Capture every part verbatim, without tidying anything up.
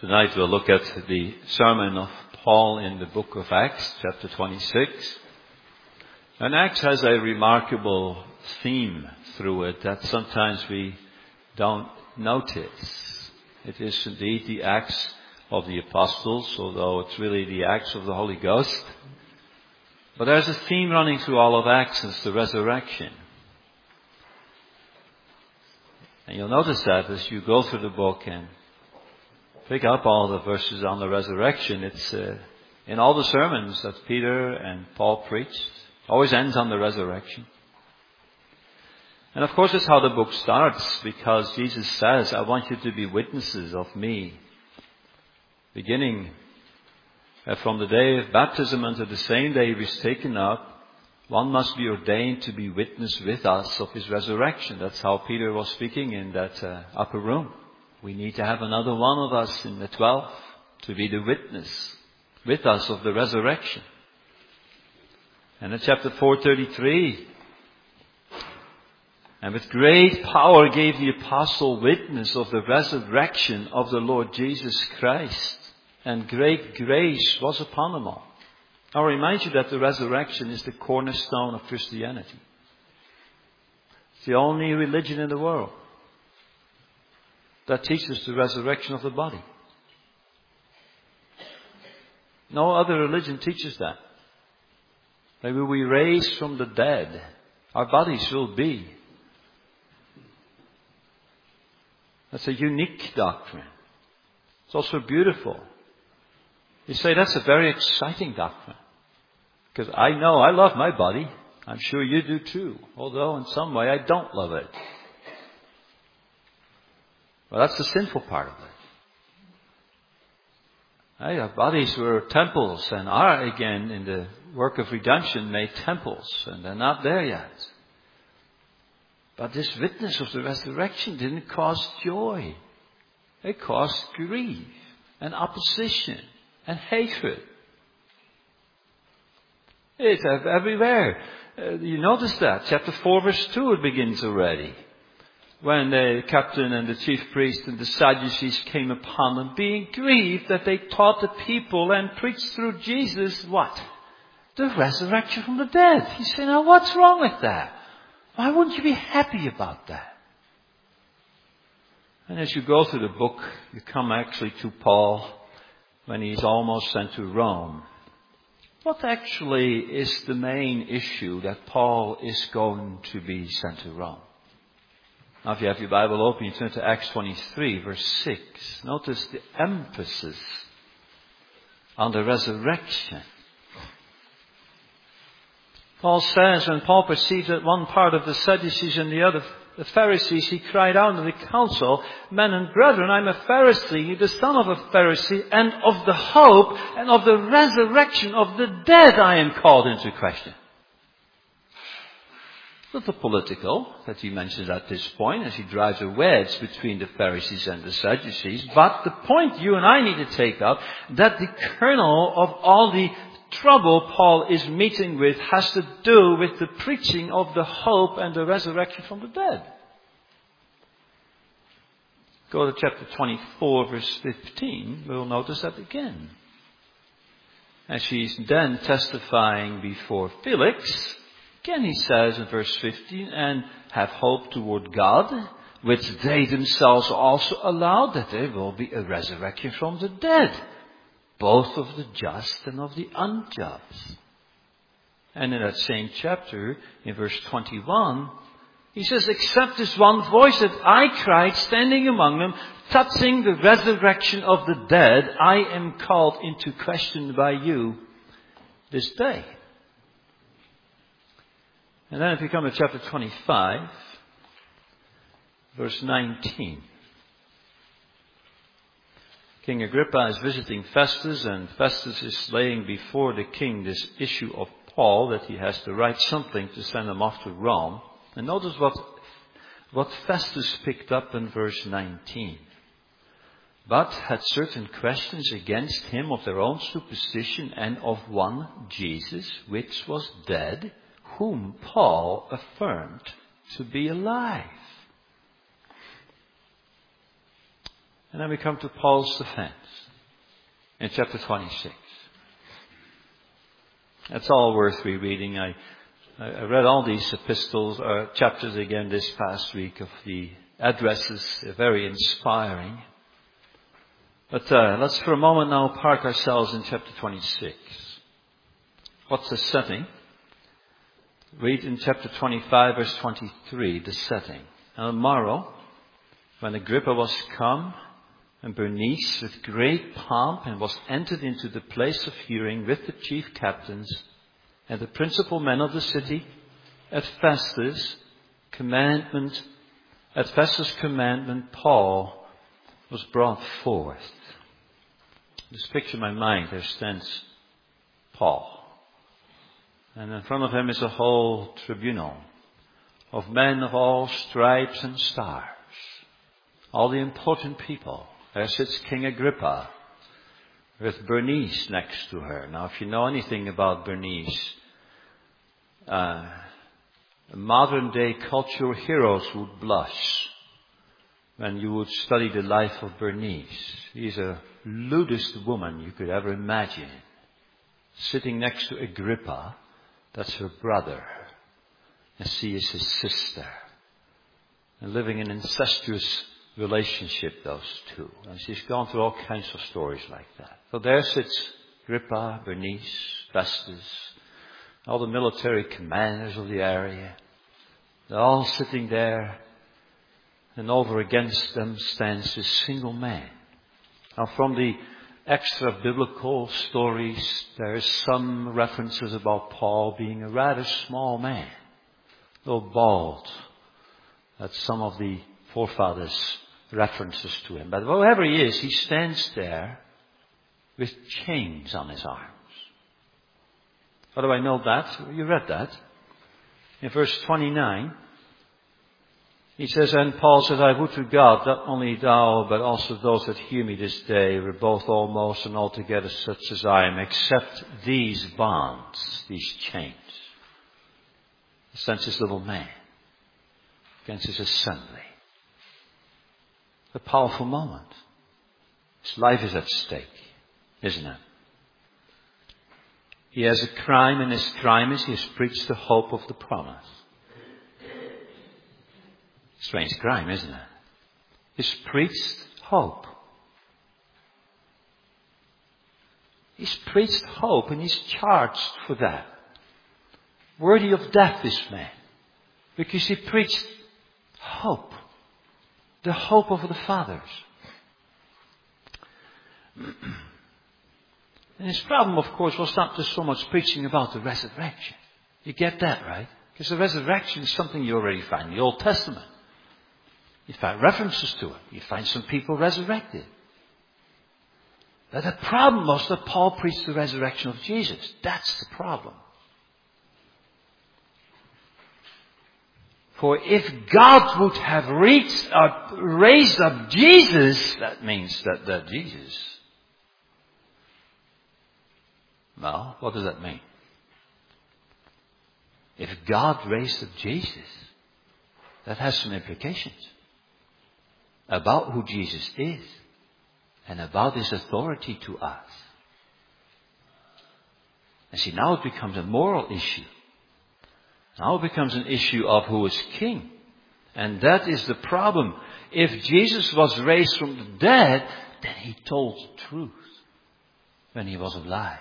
Tonight we'll look at the sermon of Paul in the book of Acts, chapter twenty-six. And Acts has a remarkable theme through it that sometimes we don't notice. It is indeed the Acts of the Apostles, although it's really the Acts of the Holy Ghost. But there's a theme running through all of Acts, it's the resurrection. And you'll notice that as you go through the book and pick up all the verses on the resurrection. It's uh, in all the sermons that Peter and Paul preached. Always ends on the resurrection. And of course it's how the book starts, because Jesus says, I want you to be witnesses of me. Beginning uh, from the day of baptism until the same day he was taken up, one must be ordained to be witness with us of his resurrection. That's how Peter was speaking in that uh, upper room. We need to have another one of us in the twelve to be the witness with us of the resurrection. And in chapter four thirty-three, and with great power gave the apostle witness of the resurrection of the Lord Jesus Christ, and great grace was upon them all. I'll remind you that the resurrection is the cornerstone of Christianity. It's the only religion in the world that teaches the resurrection of the body. No other religion teaches that. That when we raise from the dead, our bodies will be. That's a unique doctrine. It's also beautiful. You say that's a very exciting doctrine. Because I know I love my body. I'm sure you do too. Although in some way I don't love it. Well, that's the sinful part of it. Hey, our bodies were temples and are again in the work of redemption made temples, and they're not there yet. But this witness of the resurrection didn't cause joy. It caused grief and opposition and hatred. It's everywhere. Uh, you notice that. Chapter four verse two it begins already. When the captain and the chief priest and the Sadducees came upon them, being grieved that they taught the people and preached through Jesus, what? The resurrection from the dead. You say, now what's wrong with that? Why wouldn't you be happy about that? And as you go through the book, you come actually to Paul when he's almost sent to Rome. What actually is the main issue that Paul is going to be sent to Rome? Now if you have your Bible open, you turn to Acts twenty-three, verse six. Notice the emphasis on the resurrection. Paul says, when Paul perceived that one part of the Sadducees and the other the Pharisees, he cried out in the council, Men and brethren, I'm a Pharisee, the son of a Pharisee, and of the hope and of the resurrection of the dead I am called into question. Not the political that he mentions at this point as he drives a wedge between the Pharisees and the Sadducees, but the point you and I need to take up, that the kernel of all the trouble Paul is meeting with has to do with the preaching of the hope and the resurrection from the dead. Go to chapter twenty-four, verse fifteen. We'll notice that again. As he's then testifying before Felix, again he says in verse fifteen, and have hope toward God, which they themselves also allowed, that there will be a resurrection from the dead, both of the just and of the unjust. And in that same chapter, in verse twenty-one, he says, except this one voice that I cried, standing among them, touching the resurrection of the dead, I am called into question by you this day. And then if you come to chapter twenty-five, verse nineteen. King Agrippa is visiting Festus, and Festus is laying before the king this issue of Paul, that he has to write something to send him off to Rome. And notice what, what Festus picked up in verse nineteen. But had certain questions against him of their own superstition, and of one Jesus, which was dead, whom Paul affirmed to be alive. And then we come to Paul's defense in chapter twenty-six. That's all worth rereading. I, I read all these epistles, or chapters again this past week of the addresses. They're very inspiring. But uh, let's for a moment now park ourselves in chapter twenty-six. What's the setting? Read in chapter twenty-five, verse twenty-three, the setting. On the morrow, when Agrippa was come, and Bernice with great pomp, and was entered into the place of hearing with the chief captains and the principal men of the city, at Festus' commandment, at Festus' commandment, Paul was brought forth. This picture in my mind, there stands Paul. And in front of him is a whole tribunal of men of all stripes and stars. All the important people. There sits King Agrippa with Bernice next to her. Now, if you know anything about Bernice, uh, modern day cultural heroes would blush when you would study the life of Bernice. She's the lewdest woman you could ever imagine. Sitting next to Agrippa, that's her brother, and she is his sister. And living in incestuous relationship, those two. And she's gone through all kinds of stories like that. So there sits Agrippa, Bernice, Festus, all the military commanders of the area. They're all sitting there, and over against them stands this single man. Now, from the extra biblical stories, there is some references about Paul being a rather small man, though bald. That's some of the forefathers' references to him. But whoever he is, he stands there with chains on his arms. How do I know that? You read that. In verse twenty-nine, he says, and Paul says, I would to God, not only thou, but also those that hear me this day, were both almost and altogether such as I am, except these bonds, these chains. He sends this little man against his assembly. A powerful moment. His life is at stake, isn't it? He has a crime, and his crime is he has preached the hope of the promise. Strange crime, isn't it? He's preached hope. He's preached hope, and he's charged for that. Worthy of death, this man. Because he preached hope. The hope of the fathers. And his problem, of course, was not just so much preaching about the resurrection. You get that, right? Because the resurrection is something you already find in the Old Testament. You find references to it. You find some people resurrected. But the problem was that Paul preached the resurrection of Jesus. That's the problem. For if God would have reached, uh, raised up Jesus, that means that, that Jesus. Well, what does that mean? If God raised up Jesus, that has some implications about who Jesus is and about his authority to us. And see, now it becomes a moral issue. Now it becomes an issue of who is king. And that is the problem. If Jesus was raised from the dead, then he told the truth when he was alive.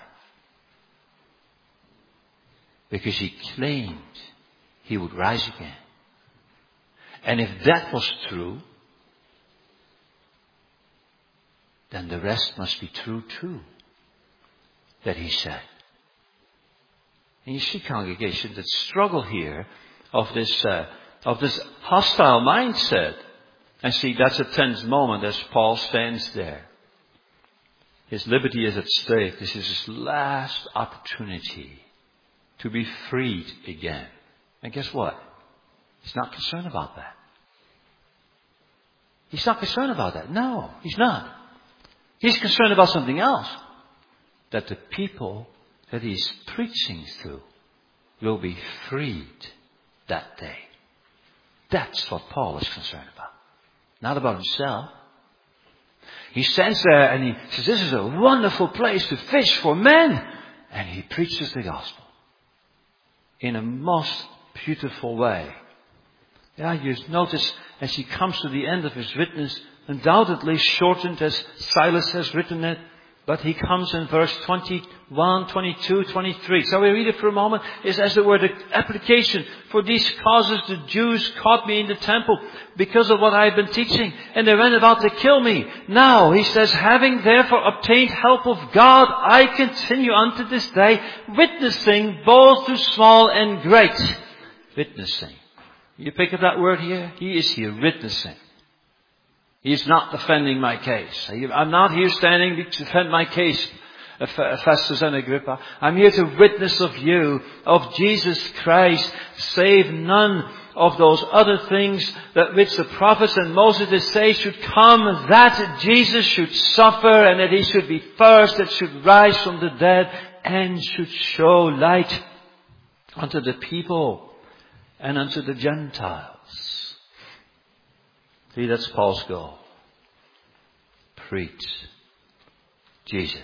Because he claimed he would rise again. And if that was true, then the rest must be true too, that he said. And you see congregations that struggle here of this uh, of this hostile mindset. And see, that's a tense moment as Paul stands there. His liberty is at stake. This is his last opportunity to be freed again. And guess what? He's not concerned about that. He's not concerned about that. No, he's not. He's concerned about something else. That the people that he's preaching to will be freed that day. That's what Paul is concerned about. Not about himself. He stands there and he says, this is a wonderful place to fish for men. And he preaches the gospel in a most beautiful way. Yeah, you notice as he comes to the end of his witness, undoubtedly shortened as Silas has written it, but he comes in verse twenty-one, twenty-two, twenty-three. So we read it for a moment. It's as it were the application. For these causes the Jews caught me in the temple because of what I had been teaching, and they went about to kill me. Now, he says, having therefore obtained help of God, I continue unto this day, witnessing both to small and great. Witnessing. You pick up that word here? He is here witnessing. He's not defending my case. I'm not here standing to defend my case, Festus and Agrippa. I'm here to witness of you, of Jesus Christ, save none of those other things that which the prophets and Moses say should come, that Jesus should suffer and that he should be first, that should rise from the dead and should show light unto the people and unto the Gentiles. See, that's Paul's goal. Preach Jesus.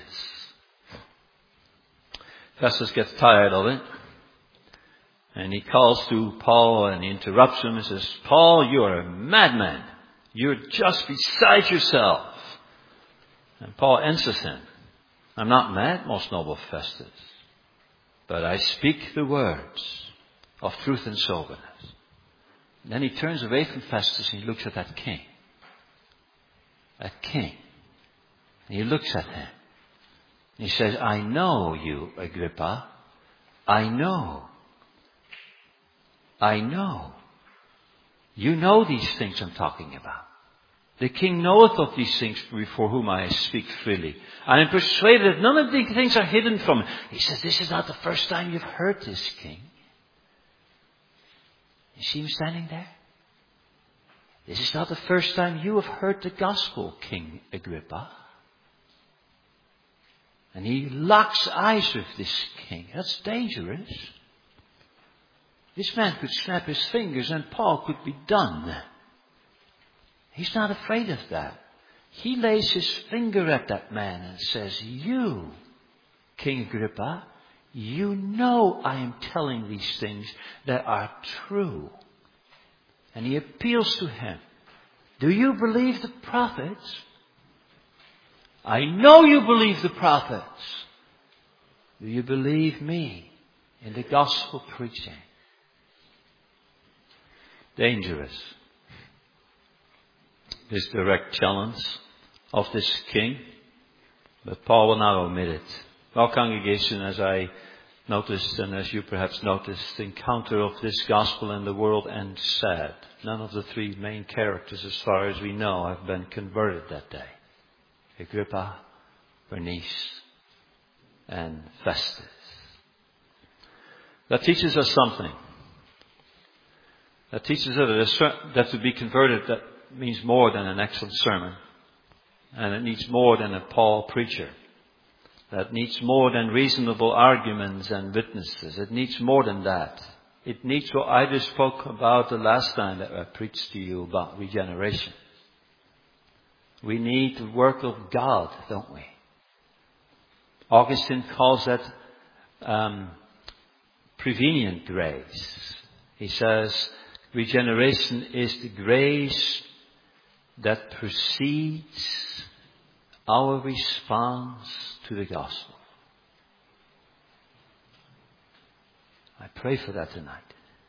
Festus gets tired of it. And he calls to Paul and he interrupts him and says, Paul, you are a madman. You're just beside yourself. And Paul answers him, I'm not mad, most noble Festus, but I speak the words of truth and soberness. And then he turns away from Festus and he looks at that king. That king. And he looks at him. And he says, I know you, Agrippa. I know. I know. You know these things I'm talking about. The king knoweth of these things before whom I speak freely. I am persuaded that none of these things are hidden from him. He says, this is not the first time you've heard this, king. You see him standing there? This is not the first time you have heard the gospel, King Agrippa. And he locks eyes with this king. That's dangerous. This man could snap his fingers and Paul could be done. He's not afraid of that. He lays his finger at that man and says, you, King Agrippa, you know I am telling these things that are true. And he appeals to him. Do you believe the prophets? I know you believe the prophets. Do you believe me in the gospel preaching? Dangerous. This direct challenge of this king. But Paul will not omit it. Well, congregation, as I noticed, and as you perhaps noticed, the encounter of this gospel in the world ends sad. None of the three main characters, as far as we know, have been converted that day. Agrippa, Bernice, and Festus. That teaches us something. That teaches us that to be converted, that means more than an excellent sermon. And it needs more than a Paul preacher. That needs more than reasonable arguments and witnesses. It needs more than that. It needs what I just spoke about the last time that I preached to you about regeneration. We need the work of God, don't we? Augustine calls that um, prevenient grace. He says regeneration is the grace that precedes our response to the gospel. I pray for that tonight.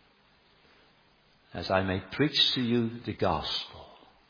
As I may preach to you the gospel.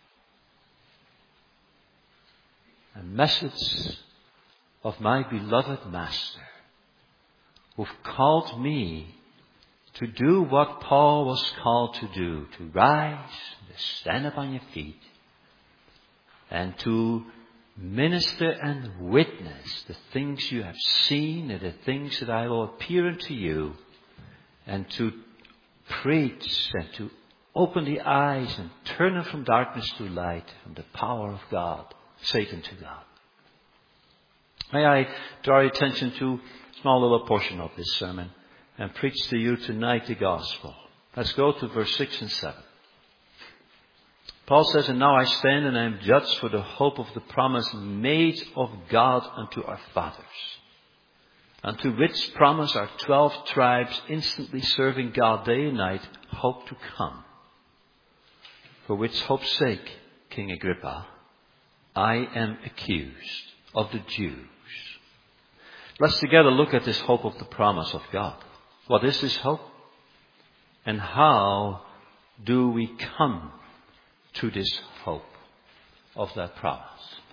A message of my beloved Master, who've called me to do what Paul was called to do. To rise, to stand up on your feet, and to minister and witness the things you have seen and the things that I will appear unto you, and to preach and to open the eyes and turn them from darkness to light, from the power of God, Satan to God. May I draw your attention to a small little portion of this sermon and preach to you tonight the gospel. Let's go to verse six and seven. Paul says, and now I stand and I am judged for the hope of the promise made of God unto our fathers. Unto which promise our twelve tribes instantly serving God day and night hope to come. For which hope's sake, King Agrippa, I am accused of the Jews. Let's together look at this hope of the promise of God. What is this hope? And how do we come to this hope of that promise?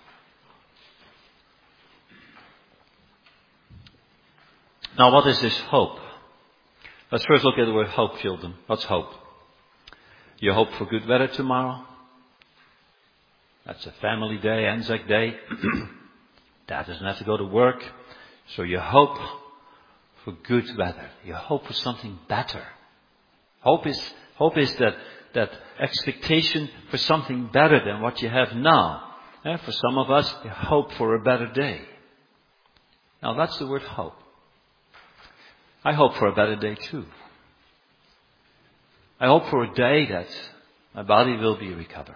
Now, what is this hope? Let's first look at the word hope, children. What's hope? You hope for good weather tomorrow. That's a family day, Anzac Day. Dad doesn't have to go to work. So you hope for good weather. You hope for something better. Hope is, hope is that, that expectation for something better than what you have now. Eh, for some of us, you hope for a better day. Now that's the word hope. I hope for a better day too. I hope for a day that my body will be recovered.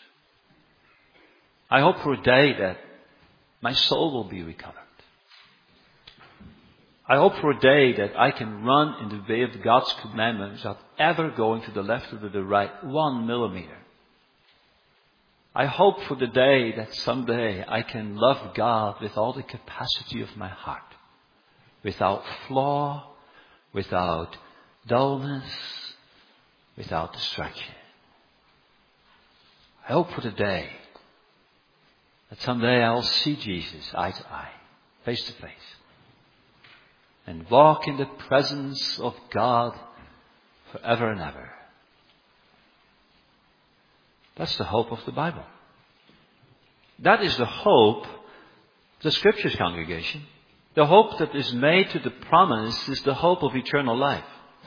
I hope for a day that my soul will be recovered. I hope for a day that I can run in the way of God's commandments without ever going to the left or to the right one millimeter. I hope for the day that someday I can love God with all the capacity of my heart. Without flaw, without dullness, without distraction. I hope for the day that someday I'll see Jesus eye to eye, face to face. And walk in the presence of God forever and ever. That's the hope of the Bible. That is the hope of the Scriptures congregation. The hope that is made to the promise is the hope of eternal life.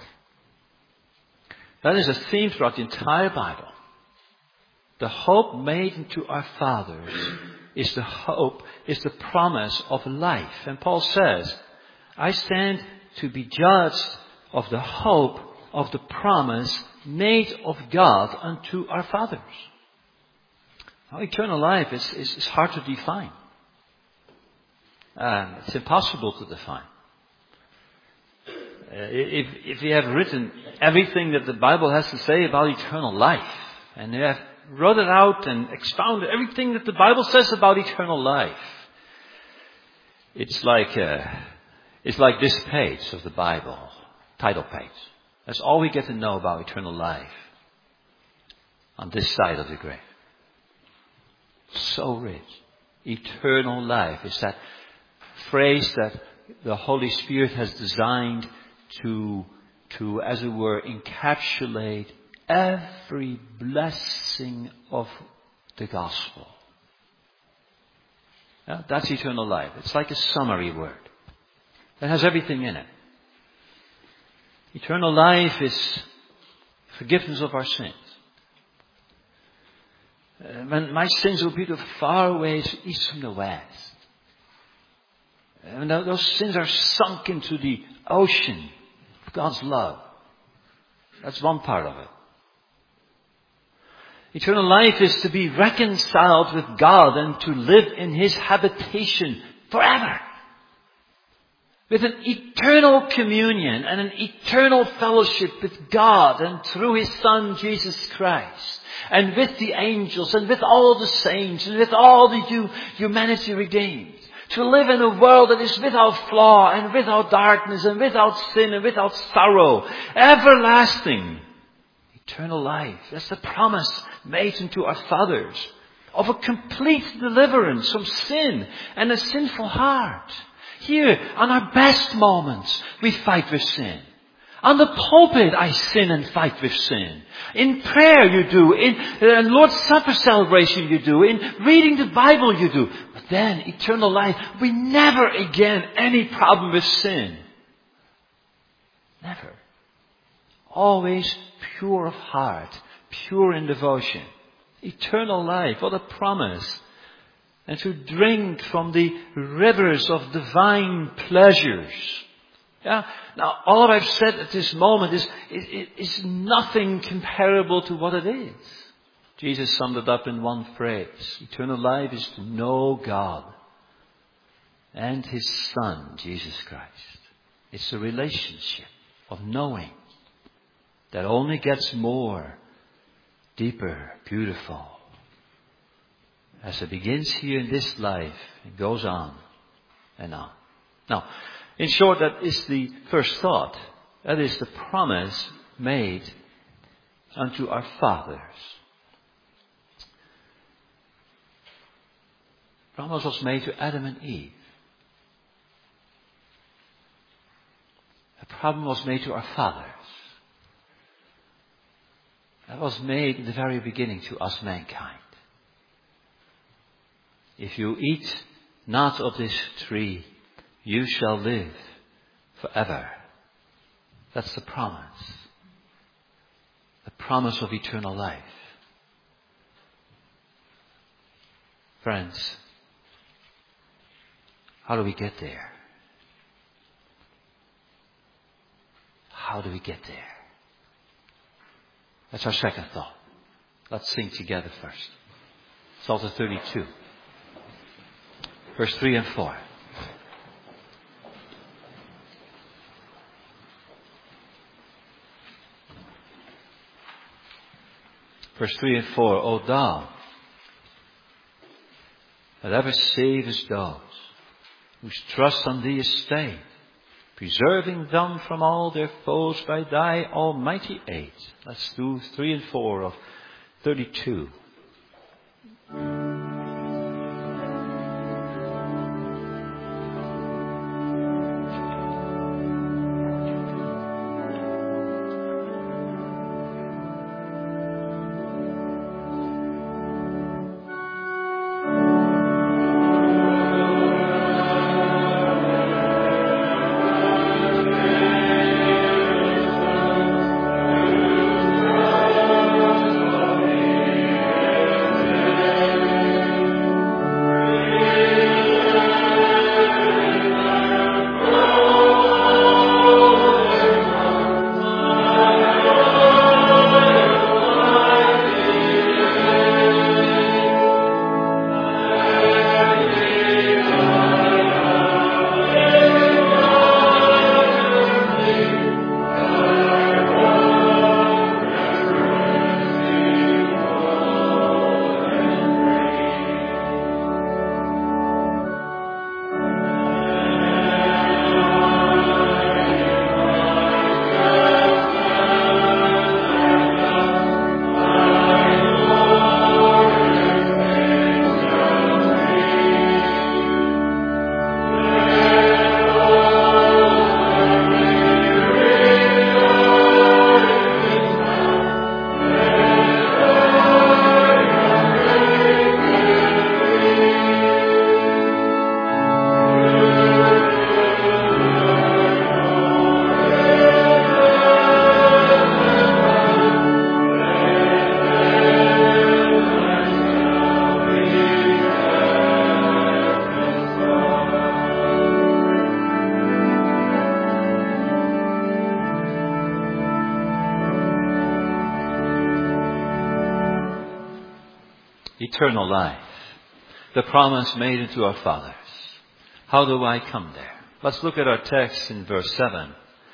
That is a theme throughout the entire Bible. The hope made to our fathers is the hope, is the promise of life. And Paul says, I stand to be judged of the hope of the promise made of God unto our fathers. Now, eternal life is, is, is hard to define. Uh, it's impossible to define. Uh, if, if you have written everything that the Bible has to say about eternal life, and you have wrote it out and expounded everything that the Bible says about eternal life, it's like uh, it's like this page of the Bible, title page. That's all we get to know about eternal life on this side of the grave. So rich. Eternal life is that phrase that the Holy Spirit has designed to, to, as it were, encapsulate every blessing of the gospel. Yeah, that's eternal life. It's like a summary word. It has everything in it. Eternal life is forgiveness of our sins. Uh, when my sins will be the far away east from the west. And those sins are sunk into the ocean of God's love. That's one part of it. Eternal life is to be reconciled with God and to live in His habitation forever. With an eternal communion and an eternal fellowship with God and through His Son Jesus Christ. And with the angels and with all the saints and with all the humanity redeemed. To live in a world that is without flaw and without darkness and without sin and without sorrow. Everlasting. Eternal life. That's the promise made unto our fathers. Of a complete deliverance from sin and a sinful heart. Here, on our best moments, we fight with sin. On the pulpit, I sin and fight with sin. In prayer, you do. In uh, Lord's Supper celebration, you do. In reading the Bible, you do. But then, eternal life, we never again any problem with sin. Never. Always pure of heart, pure in devotion. Eternal life, what a promise. And to drink from the rivers of divine pleasures. Yeah. Now, all I've said at this moment is, is, is nothing comparable to what it is. Jesus summed it up in one phrase. Eternal life is to know God and His Son, Jesus Christ. It's a relationship of knowing that only gets more, deeper, beautiful as it begins here in this life and goes on and on. Now, in short, that is the first thought. That is the promise made unto our fathers. The promise was made to Adam and Eve. The promise was made to our fathers. That was made in the very beginning to us mankind. If you eat not of this tree, you shall live forever. That's the promise. The promise of eternal life. Friends, how do we get there? How do we get there? That's our second thought. Let's sing together first. Psalm thirty-two. Verse three and four. Verse three and four. O thou, that ever savest those whose trust on thee is stayed, preserving them from all their foes by thy almighty aid. Let's do three and four of thirty-two. Eternal life. The promise made unto our fathers. How do I come there? Let's look at our text in verse seven.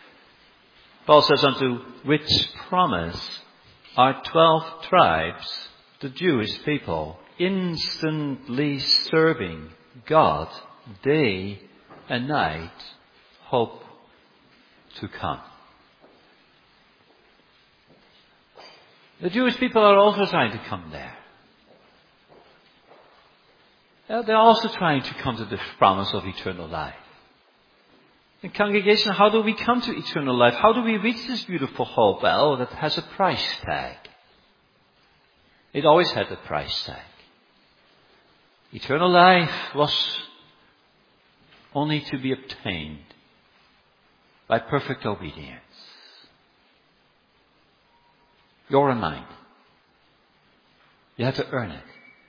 Paul says, unto which promise are twelve tribes, the Jewish people, instantly serving God day and night, hope to come. The Jewish people are also trying to come there. They're also trying to come to the promise of eternal life. In congregation, how do we come to eternal life? How do we reach this beautiful hope? Well, that has a price tag. It always had a price tag. Eternal life was only to be obtained by perfect obedience. Your and mine. You had to earn it.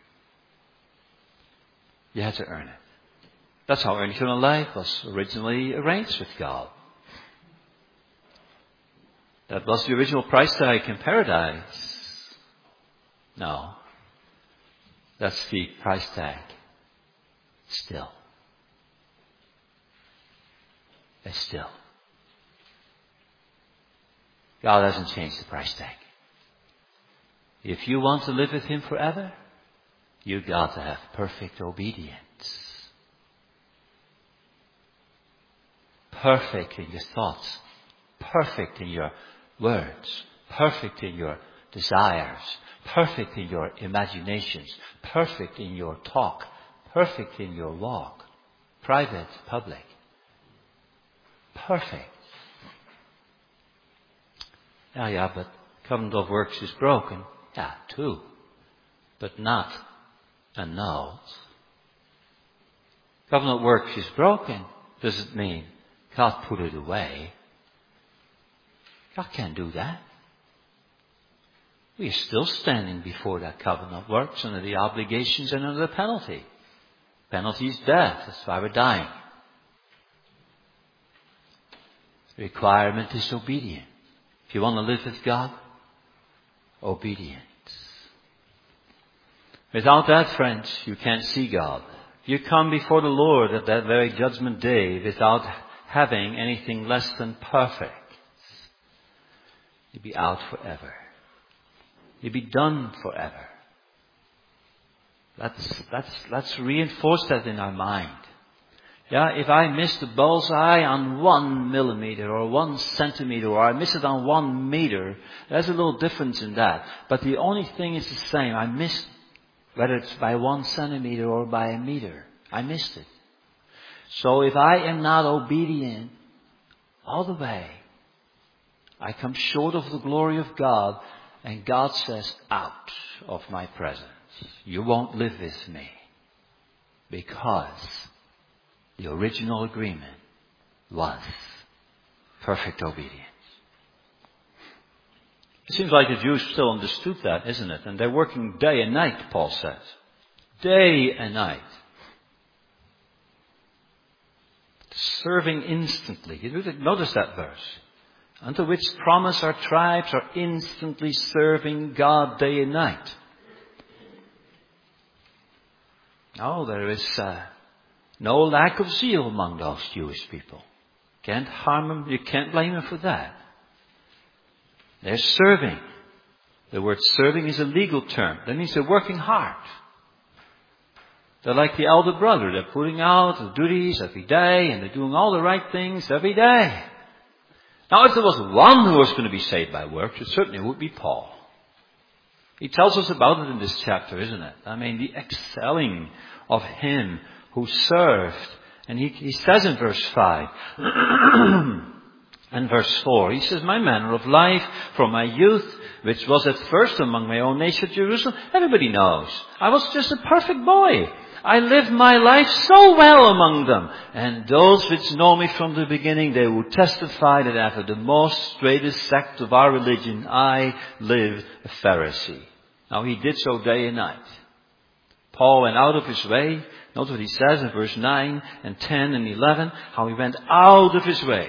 You had to earn it. That's how eternal life was originally arranged with God. That was the original price tag in paradise. No. That's the price tag. Still. It's still. God hasn't changed the price tag. If you want to live with Him forever, you've got to have perfect obedience. Perfect in your thoughts. Perfect in your words. Perfect in your desires. Perfect in your imaginations. Perfect in your talk. Perfect in your walk. Private, public. Perfect. Yeah, yeah, but covenant of works is broken. Yeah, too. But not annulled. Covenant of works is broken. Does it mean God put it away? God can't do that. We are still standing before that covenant of works under the obligations and under the penalty. Penalty is death. That's why we're dying. The requirement is obedience. If you want to live with God, obedience. Without that, friends, you can't see God. You come before the Lord at that very judgment day without having anything less than perfect. You'll be out forever. You'll be done forever. Let's, let's, let's reinforce that in our mind. Yeah, if I miss the bullseye on one millimeter or one centimeter, or I miss it on one meter, there's a little difference in that. But the only thing is the same. I missed, whether it's by one centimeter or by a meter. I missed it. So if I am not obedient all the way, I come short of the glory of God, and God says, out of my presence. You won't live with me. Because the original agreement was perfect obedience. It seems like the Jews still understood that, isn't it? And they're working day and night, Paul says. Day and night. Serving instantly. You notice that verse. Unto which promise our tribes are instantly serving God day and night. No, there is uh, no lack of zeal among those Jewish people. Can't harm them. You can't blame them for that. They're serving. The word serving is a legal term. That means they're working hard. They're like the elder brother. They're putting out the duties every day, and they're doing all the right things every day. Now, if there was one who was going to be saved by works, it certainly would be Paul. He tells us about it in this chapter, isn't it? I mean, the excelling of him who served. And he, he says in verse five and verse four, he says, my manner of life from my youth, which was at first among my own nation, Jerusalem, everybody knows. I was just a perfect boy. I lived my life so well among them. And those which know me from the beginning, they will testify that after the most straightest sect of our religion, I lived a Pharisee. Now he did so day and night. Paul went out of his way. Note what he says in verse nine and ten and eleven, how he went out of his way.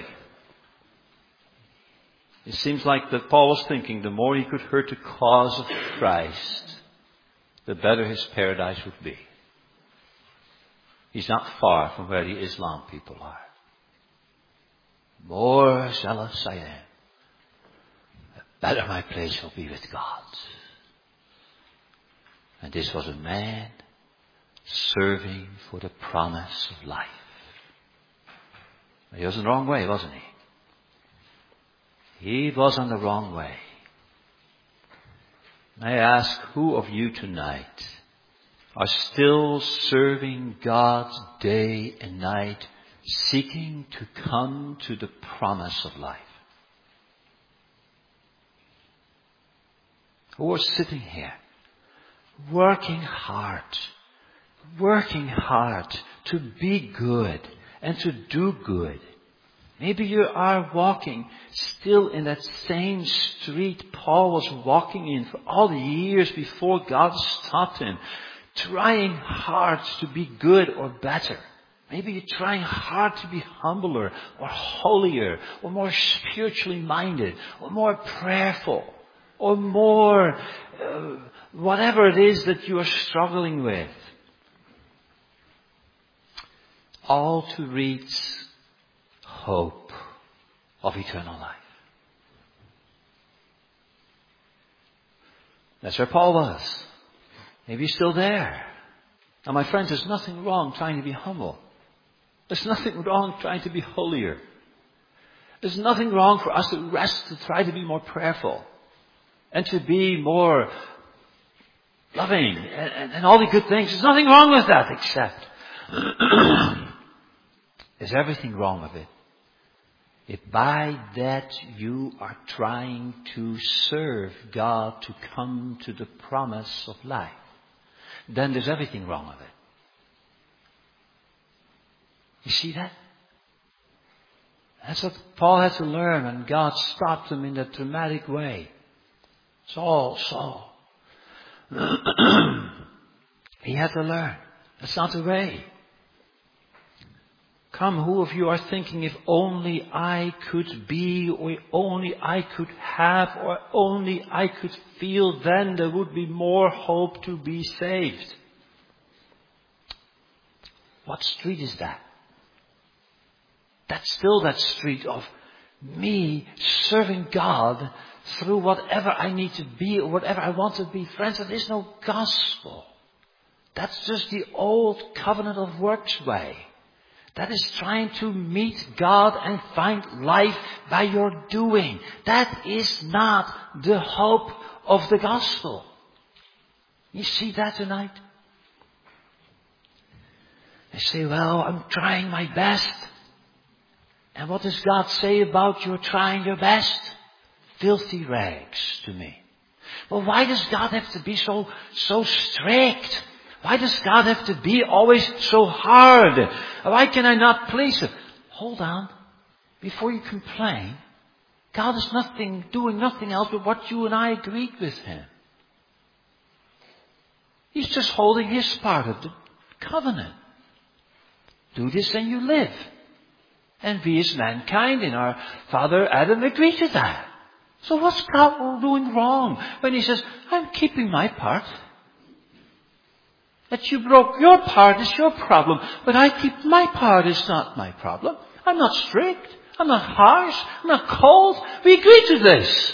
It seems like that Paul was thinking the more he could hurt the cause of Christ, the better his paradise would be. He's not far from where the Islam people are. The more zealous I am, the better my place will be with God. And this was a man serving for the promise of life. He was in the wrong way, wasn't he? He was on the wrong way. May I ask, who of you tonight are still serving God day and night, seeking to come to the promise of life? Who are sitting here, working hard, working hard to be good and to do good. Maybe you are walking still in that same street Paul was walking in for all the years before God stopped him, trying hard to be good or better. Maybe you're trying hard to be humbler or holier or more spiritually minded or more prayerful or more, uh, whatever it is that you are struggling with. All to reach hope of eternal life. That's where Paul was. Maybe he's still there. Now my friends, there's nothing wrong trying to be humble. There's nothing wrong trying to be holier. There's nothing wrong for us to rest, to try to be more prayerful. And to be more loving. And, and, and all the good things. There's nothing wrong with that except there's everything wrong with it if by that you are trying to serve God to come to the promise of life. Then there's everything wrong with it. You see that? That's what Paul had to learn, and God stopped him in that dramatic way. Saul, Saul. He had to learn. That's not the way. Come, who of you are thinking, if only I could be, or only I could have, or only I could feel, then there would be more hope to be saved. What street is that? That's still that street of me serving God through whatever I need to be or whatever I want to be. Friends, that is no gospel. That's just the old covenant of works way. That is trying to meet God and find life by your doing. That is not the hope of the gospel. You see that tonight? They say, well, I'm trying my best. And what does God say about your trying your best? Filthy rags to me. Well, why does God have to be so, so strict? Why does God have to be always so hard? Why can I not please Him? Hold on. Before you complain, God is nothing, doing nothing else but what you and I agreed with Him. He's just holding His part of the covenant. Do this and you live. And we as mankind and our father Adam agreed to that. So what's God doing wrong when He says, I'm keeping my part? That you broke your part is your problem, but I keep my part is not my problem. I'm not strict. I'm not harsh. I'm not cold. We agree to this.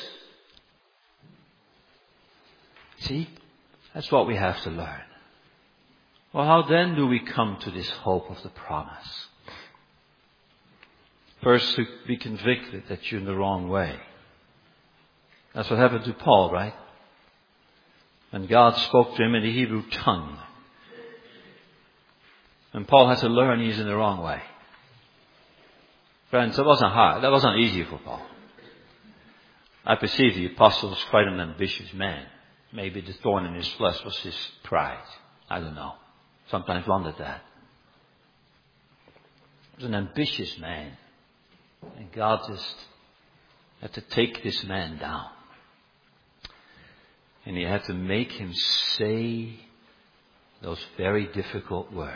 See? That's what we have to learn. Well, how then do we come to this hope of the promise? First, to be convicted that you're in the wrong way. That's what happened to Paul, right? When God spoke to him in the Hebrew tongue. And Paul had to learn he's in the wrong way. Friends, that wasn't hard. That wasn't easy for Paul. I perceive the apostle was quite an ambitious man. Maybe the thorn in his flesh was his pride. I don't know. Sometimes wondered that. He was an ambitious man. And God just had to take this man down. And He had to make him say those very difficult words.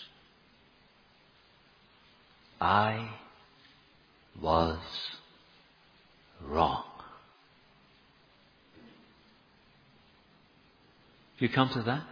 I was wrong. You come to that?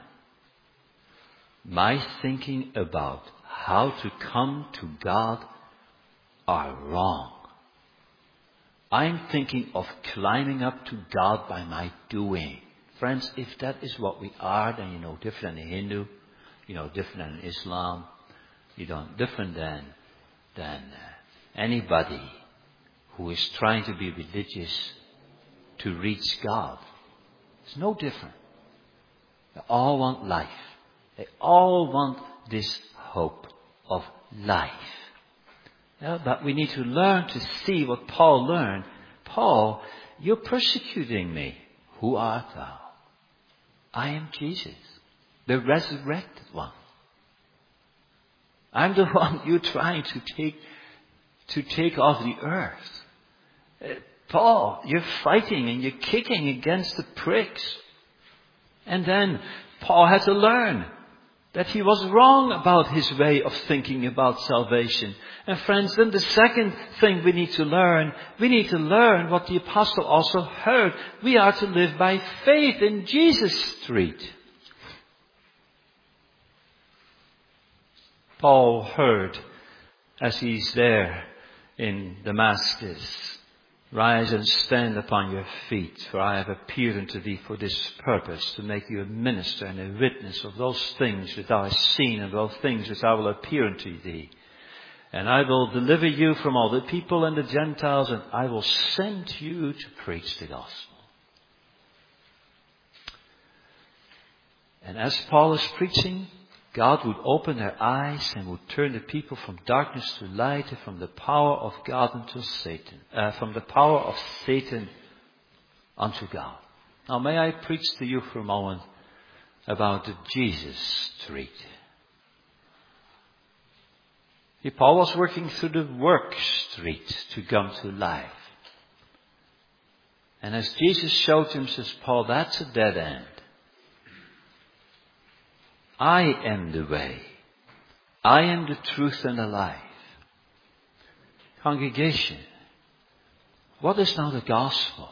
My thinking about how to come to God are wrong. I'm thinking of climbing up to God by my doing. Friends, if that is what we are, then you know different than a Hindu, you know different than Islam, you know different than than anybody who is trying to be religious to reach God. It's no different. They all want life. They all want this hope of life. Yeah, but we need to learn to see what Paul learned. Paul, you're persecuting me. Who art thou? I am Jesus, the resurrected one. I'm the one you're trying to take to take off the earth. Uh, Paul, you're fighting and you're kicking against the pricks. And then Paul had to learn. That he was wrong about his way of thinking about salvation. And friends, then the second thing we need to learn, we need to learn what the apostle also heard. We are to live by faith in Jesus Street. Paul heard as he's there in Damascus, "Rise and stand upon your feet, for I have appeared unto thee for this purpose, to make you a minister and a witness of those things which thou hast seen, and those things which I will appear unto thee. And I will deliver you from all the people and the Gentiles, and I will send you to preach the gospel." And as Paul is preaching, God would open their eyes and would turn the people from darkness to light, and from the power of God unto Satan, uh, from the power of Satan unto God. Now may I preach to you for a moment about the Jesus Street. See, Paul was working through the work street to come to life. And as Jesus showed him, says Paul, that's a dead end. I am the way. I am the truth and the life. Congregation, what is now the gospel?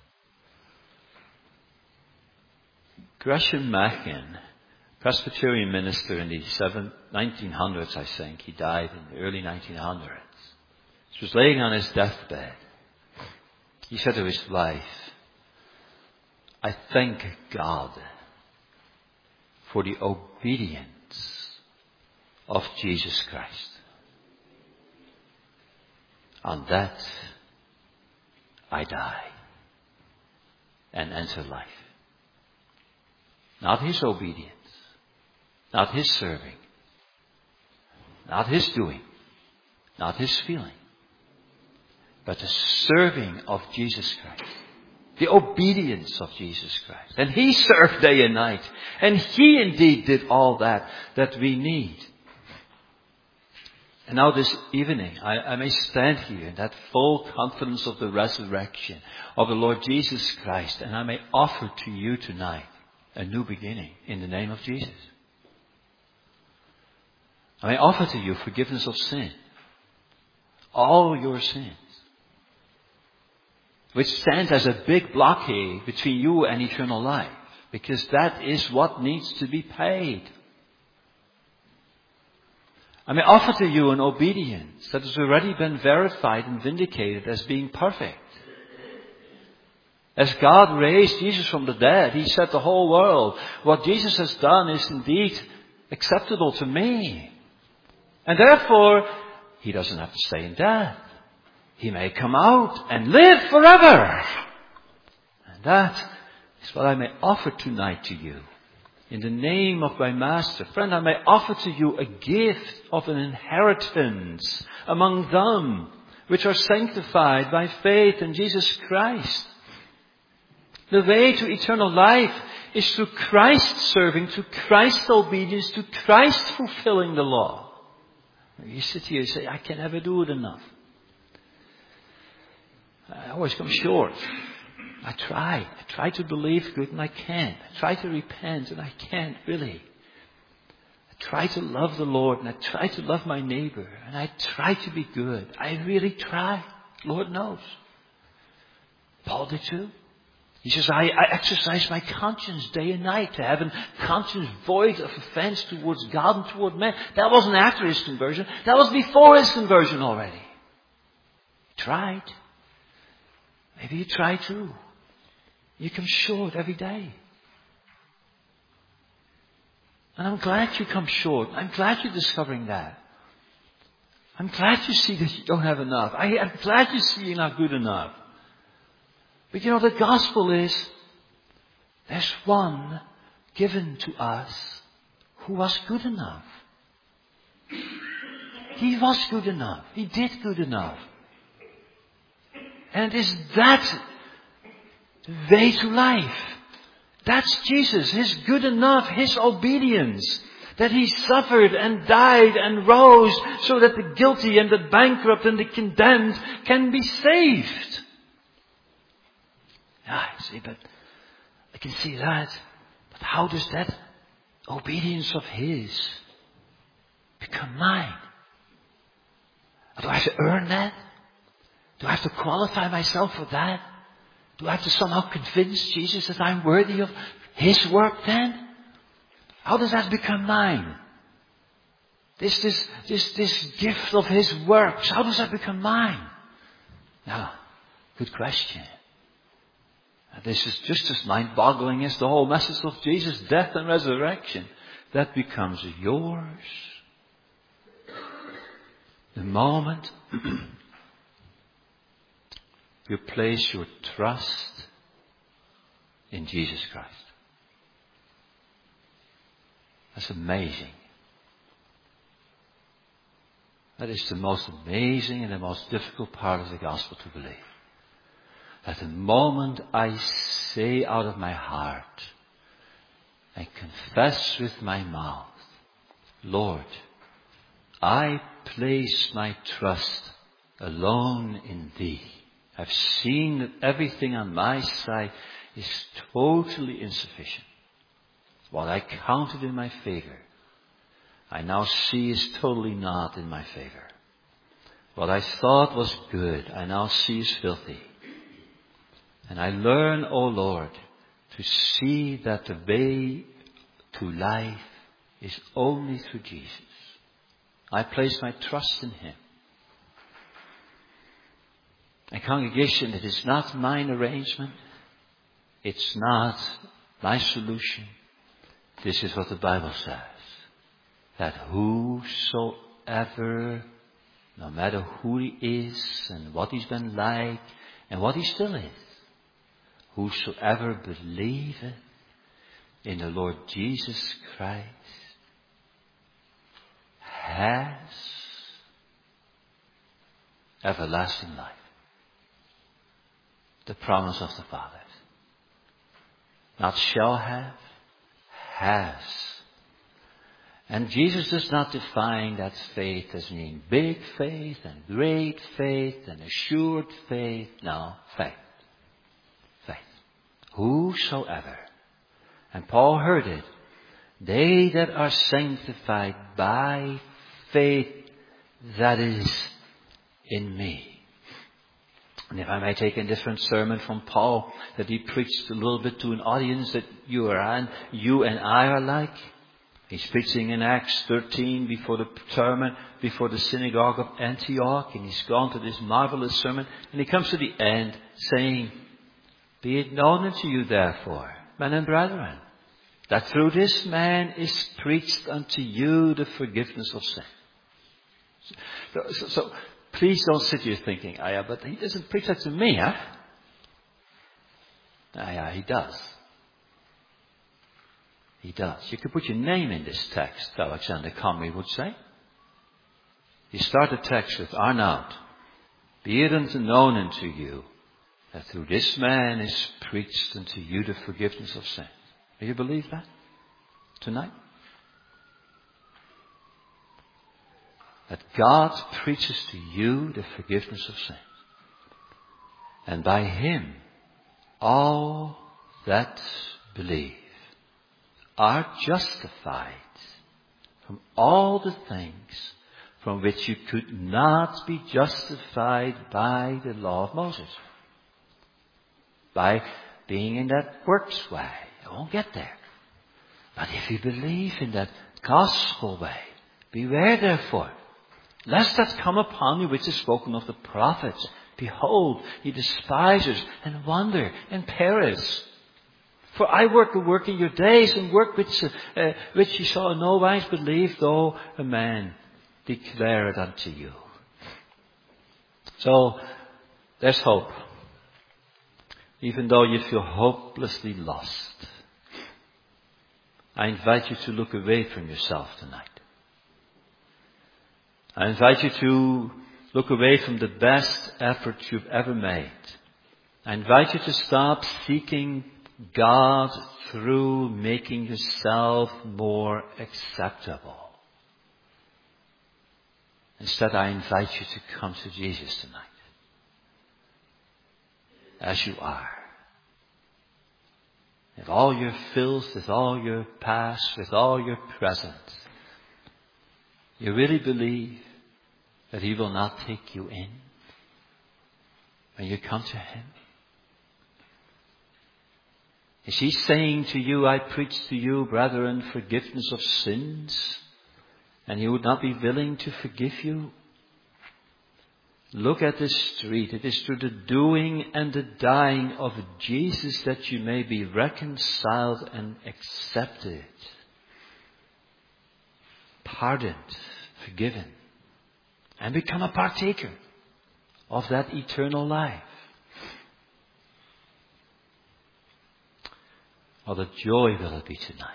Gresham Machen, Presbyterian minister in the nineteen hundreds, I think. He died in the early nineteen hundreds. He was laying on his deathbed. He said to his wife, "I thank God for the obedience of Jesus Christ. On that I die and enter life." Not his obedience, not his serving, not his doing, not his feeling, but the serving of Jesus Christ. The obedience of Jesus Christ. And he served day and night. And he indeed did all that that we need. And now this evening, I, I may stand here in that full confidence of the resurrection of the Lord Jesus Christ. And I may offer to you tonight a new beginning in the name of Jesus. I may offer to you forgiveness of sin. All your sins. Which stands as a big blockade between you and eternal life. Because that is what needs to be paid. I may offer to you an obedience that has already been verified and vindicated as being perfect. As God raised Jesus from the dead, He said to the whole world, what Jesus has done is indeed acceptable to me. And therefore, He doesn't have to stay in death. He may come out and live forever. And that is what I may offer tonight to you. In the name of my Master. Friend, I may offer to you a gift of an inheritance among them which are sanctified by faith in Jesus Christ. The way to eternal life is through Christ serving, through Christ's obedience, to Christ fulfilling the law. You sit here and say, I can never do it enough. I always come short. I try. I try to believe good and I can't. I try to repent and I can't really. I try to love the Lord and I try to love my neighbor and I try to be good. I really try. Lord knows. Paul did too. He says, I, I exercise my conscience day and night to have a conscience void of offense towards God and toward men. That wasn't after his conversion. That was before his conversion already. He tried. Maybe you try too. You come short every day. And I'm glad you come short. I'm glad you're discovering that. I'm glad you see that you don't have enough. I, I'm glad you see you're not good enough. But you know, the gospel is, there's one given to us who was good enough. He was good enough. He did good enough. And it is that way to life. That's Jesus, His good enough, His obedience. That He suffered and died and rose so that the guilty and the bankrupt and the condemned can be saved. Yeah, I see, but I can see that. But how does that obedience of His become mine. Do I have to earn that? Do I have to qualify myself for that? Do I have to somehow convince Jesus that I'm worthy of His work then? How does that become mine? This, this, this, this gift of His works, how does that become mine? Now, good question. This is just as mind-boggling as the whole message of Jesus' death and resurrection. That becomes yours. The moment you place your trust in Jesus Christ. That's amazing. That is the most amazing and the most difficult part of the gospel to believe. At the moment I say out of my heart, I confess with my mouth, Lord, I place my trust alone in Thee. I've seen that everything on my side is totally insufficient. What I counted in my favor, I now see is totally not in my favor. What I thought was good, I now see is filthy. And I learn, O Lord, to see that the way to life is only through Jesus. I place my trust in Him. And congregation, it is not mine arrangement. It's not my solution. This is what the Bible says. That whosoever, no matter who he is and what he's been like and what he still is, whosoever believeth in the Lord Jesus Christ has everlasting life. The promise of the fathers. Not shall have, has. And Jesus does not define that faith as meaning big faith and great faith and assured faith. No, faith. Faith. Whosoever. And Paul heard it. They that are sanctified by faith that is in me. And if I may take a different sermon from Paul that he preached a little bit to an audience that you are and you and I are like. He's preaching in Acts thirteen before the sermon, before the synagogue of Antioch, and he's gone to this marvelous sermon, and he comes to the end saying, "Be it known unto you therefore, men and brethren, that through this man is preached unto you the forgiveness of sin." So, so, so please don't sit here thinking, "Ah, yeah, but he doesn't preach that to me, huh?" Ah, yeah, he does. He does. You could put your name in this text, Alexander Comrie would say. You start the text with Arnoud. Be it unto known unto you that through this man is preached unto you the forgiveness of sin. Do you believe that tonight? That God preaches to you the forgiveness of sin. And by Him, all that believe are justified from all the things from which you could not be justified by the law of Moses. By being in that works way. You won't get there. But if you believe in that gospel way, beware therefore, lest that come upon you which is spoken of the prophets. Behold, ye despisers, and wonder, and perish. For I work a work in your days, and work which, uh, which ye shall in no wise believe, though a man declare it unto you. So, there's hope. Even though you feel hopelessly lost. I invite you to look away from yourself tonight. I invite you to look away from the best effort you've ever made. I invite you to stop seeking God through making yourself more acceptable. Instead, I invite you to come to Jesus tonight. As you are. with all your filth, with all your past, with all your present, you really believe that He will not take you in when you come to Him? Is He saying to you, I preach to you, brethren, forgiveness of sins, and He would not be willing to forgive you? Look at this street. It is through the doing and the dying of Jesus that you may be reconciled and accepted, pardoned, forgiven, and become a partaker of that eternal life. What a joy will it be tonight.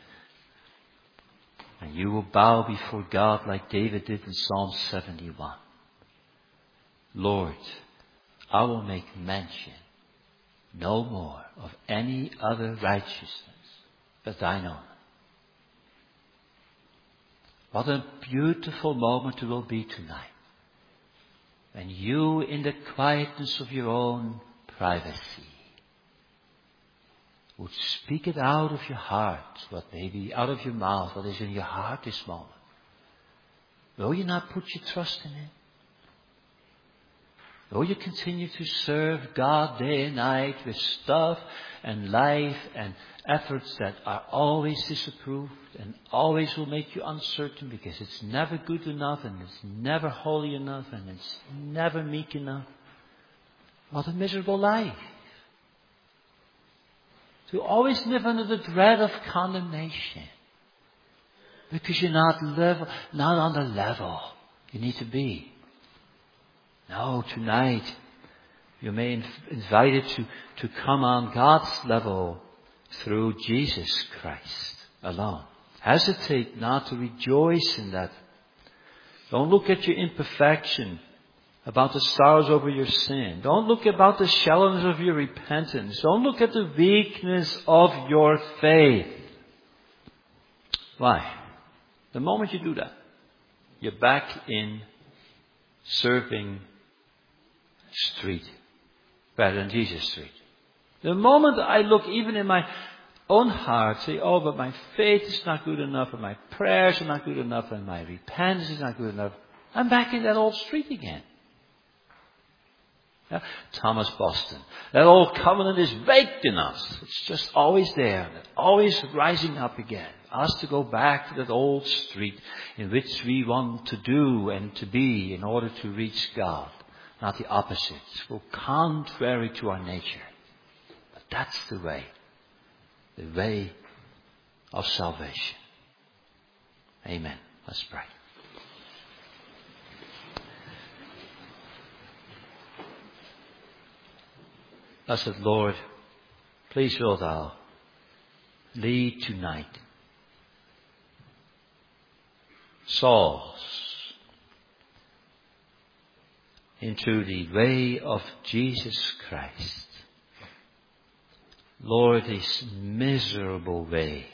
And you will bow before God like David did in Psalm seventy-one. Lord, I will make mention no more of any other righteousness but Thine own. What a beautiful moment it will be tonight, when you, in the quietness of your own privacy, would speak it out of your heart, what may be out of your mouth, what is in your heart this moment. Will you not put your trust in Him? Will you continue to serve God day and night with stuff and life and efforts that are always disapproved and always will make you uncertain because it's never good enough and it's never holy enough and it's never meek enough? What a miserable life. To always live under the dread of condemnation because you're not level, not on the level you need to be. No, tonight you may be invited to, to come on God's level through Jesus Christ alone. Hesitate not to rejoice in that. Don't look at your imperfection, about the sorrows over your sin. Don't look about the shallowness of your repentance. Don't look at the weakness of your faith. Why? The moment you do that, you're back in serving Street rather than Jesus Street. The moment I look even in my own heart, say, oh, but my faith is not good enough, and my prayers are not good enough, and my repentance is not good enough, I'm back in that old street again. Yeah? Thomas Boston. That old covenant is baked in us. It's just always there, always rising up again. Us to go back to that old street in which we want to do and to be in order to reach God. Not the opposite. It's go contrary to our nature. But that's the way. The way of salvation. Amen. Let's pray. Blessed Lord, please will Thou lead tonight souls into the way of Jesus Christ. Lord, this miserable way,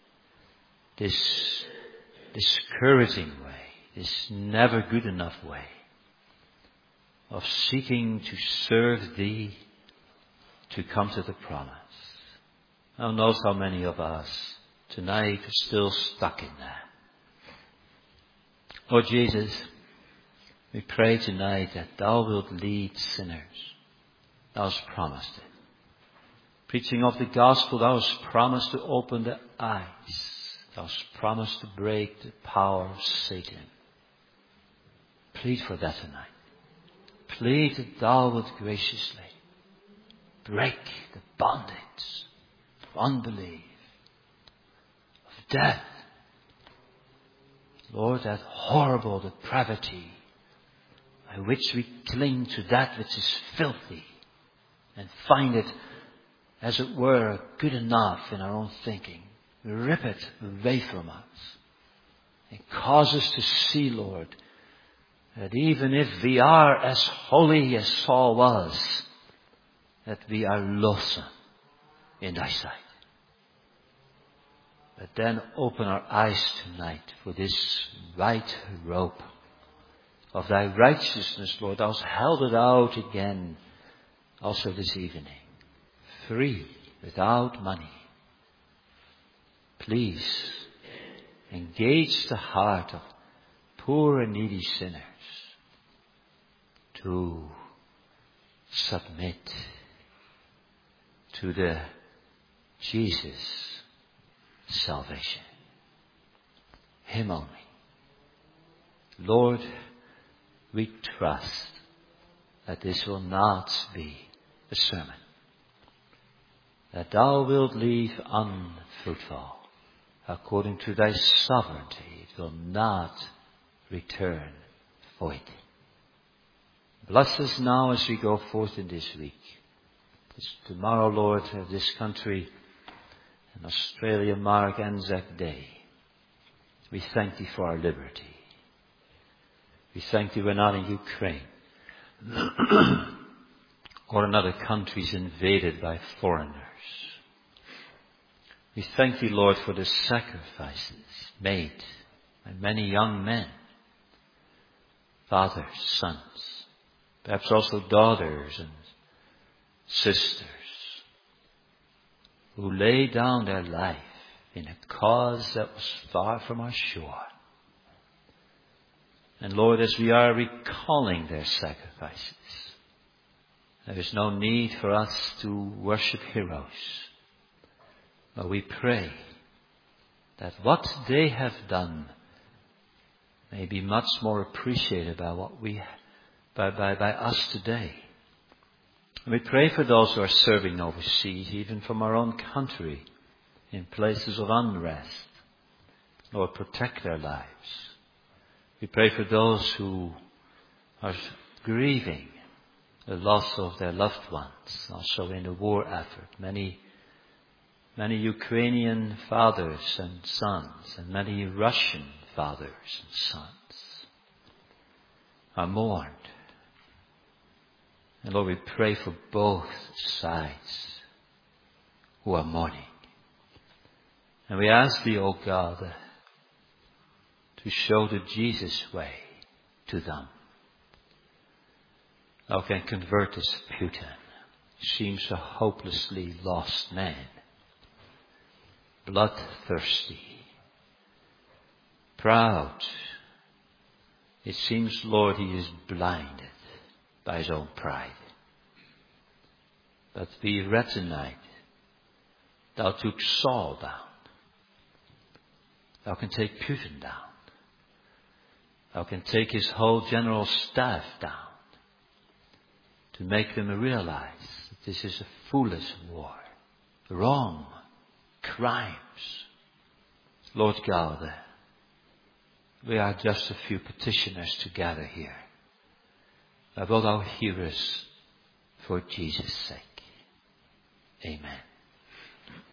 this discouraging way, this never good enough way of seeking to serve Thee, to come to the promise. Thou knows how many of us tonight are still stuck in that. Lord Jesus, we pray tonight that Thou wilt lead sinners. Thou hast promised it. Preaching of the gospel, Thou hast promised to open the eyes. Thou hast promised to break the power of Satan. Plead for that tonight. Plead that Thou wilt graciously break the bondage of unbelief, of death. Lord, that horrible depravity by which we cling to that which is filthy and find it, as it were, good enough in our own thinking. Rip it away from us and cause us to see, Lord, that even if we are as holy as Saul was, that we are loathsome in Thy sight. But then open our eyes tonight for this white robe of Thy righteousness, Lord. Thou hast held it out again also this evening. Free without money. Please engage the heart of poor and needy sinners to submit to the Jesus salvation. Him only. Lord, we trust that this will not be a sermon that thou wilt leave unfruitful. According to thy sovereignty, it will not return void. Bless us now as we go forth in this week. This tomorrow, Lord, this country and Australia mark Anzac Day. We thank thee for our liberty. We thank thee we're not in Ukraine or in other countries invaded by foreigners. We thank thee, Lord, for the sacrifices made by many young men, fathers, sons, perhaps also daughters and sisters, who laid down their life in a cause that was far from our shore. And Lord, as we are recalling their sacrifices, there is no need for us to worship heroes. But we pray that what they have done may be much more appreciated by what we, by, by, by us today. And we pray for those who are serving overseas, even from our own country, in places of unrest. Lord, protect their lives. We pray for those who are grieving the loss of their loved ones, also in the war effort. Many Many Ukrainian fathers and sons and many Russian fathers and sons are mourned. And Lord, we pray for both sides who are mourning. And we ask thee, O God, to show the Jesus way to them. Thou can convert this Putin. Seems a hopelessly lost man. Bloodthirsty, proud. It seems, Lord, he is blinded by his own pride. But be retinite. Thou took Saul down. Thou can take Putin down. Thou can take his whole general staff down to make them realize that this is a foolish war. Wrong. Crimes. Lord God, we are just a few petitioners together here. But wilt thou hear us for Jesus' sake. Amen.